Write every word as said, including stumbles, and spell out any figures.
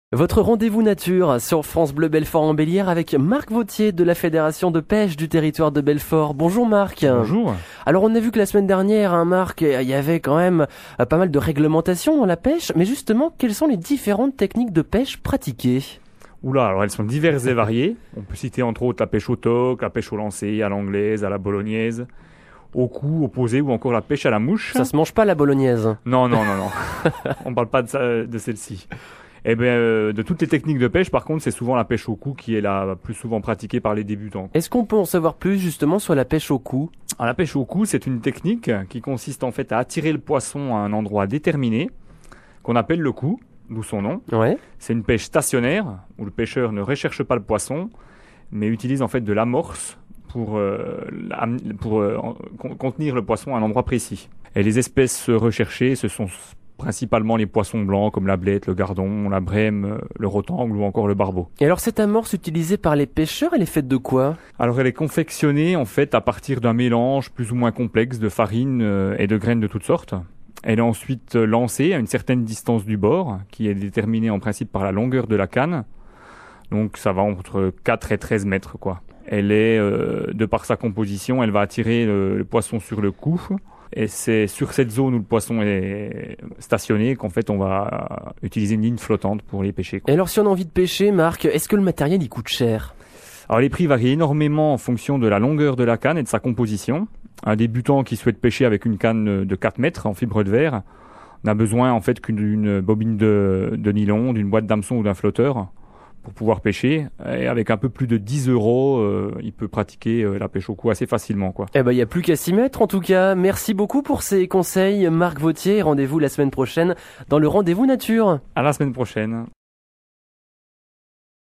Votre rendez-vous nature sur France Bleu Belfort en Bélière avec Marc Vautier de la Fédération de pêche du territoire de Belfort. Bonjour Marc. Bonjour. Alors on a vu que la semaine dernière, hein, Marc, il y avait quand même euh, pas mal de réglementations dans la pêche, mais justement, quelles sont les différentes techniques de pêche pratiquées ? Oula, alors elles sont diverses et variées. On peut citer entre autres la pêche au toc, la pêche au lancer, à l'anglaise, à la bolognaise, au coup, au posé ou encore la pêche à la mouche. Ça se mange pas la bolognaise ? Non, non, non, non. On parle pas de, ça, de celle-ci. Eh bien, euh, de toutes les techniques de pêche, par contre, c'est souvent la pêche au coup qui est la plus souvent pratiquée par les débutants. Est-ce qu'on peut en savoir plus justement sur la pêche au coup ? Alors, la pêche au coup, c'est une technique qui consiste en fait à attirer le poisson à un endroit déterminé, qu'on appelle le coup, d'où son nom. Ouais. C'est une pêche stationnaire, où le pêcheur ne recherche pas le poisson, mais utilise en fait de l'amorce pour, euh, pour euh, contenir le poisson à un endroit précis. Et les espèces recherchées, ce sont principalement les poissons blancs comme la blette, le gardon, la brème, le rotangle ou encore le barbeau. Et alors cette amorce utilisée par les pêcheurs, elle est faite de quoi ? Alors elle est confectionnée en fait à partir d'un mélange plus ou moins complexe de farine euh, et de graines de toutes sortes. Elle est ensuite lancée à une certaine distance du bord, qui est déterminée en principe par la longueur de la canne. Donc ça va entre quatre et treize mètres, quoi. Elle est, euh, de par sa composition, elle va attirer le, le poisson sur le cou. Et c'est sur cette zone où le poisson est stationné qu'en fait on va utiliser une ligne flottante pour les pêcher, quoi. Et alors si on a envie de pêcher, Marc, est-ce que le matériel il coûte cher ? Alors les prix varient énormément en fonction de la longueur de la canne et de sa composition. Un débutant qui souhaite pêcher avec une canne de quatre mètres en fibre de verre n'a besoin en fait qu'une bobine de, de nylon, d'une boîte d'hameçon ou d'un flotteur pour pouvoir pêcher. Et avec un peu plus de dix euros, euh, il peut pratiquer euh, la pêche au coup assez facilement, quoi. Eh ben, il n'y a plus qu'à s'y mettre en tout cas. Merci beaucoup pour ces conseils, Marc Vautier. Rendez-vous la semaine prochaine dans le Rendez-vous Nature. À la semaine prochaine.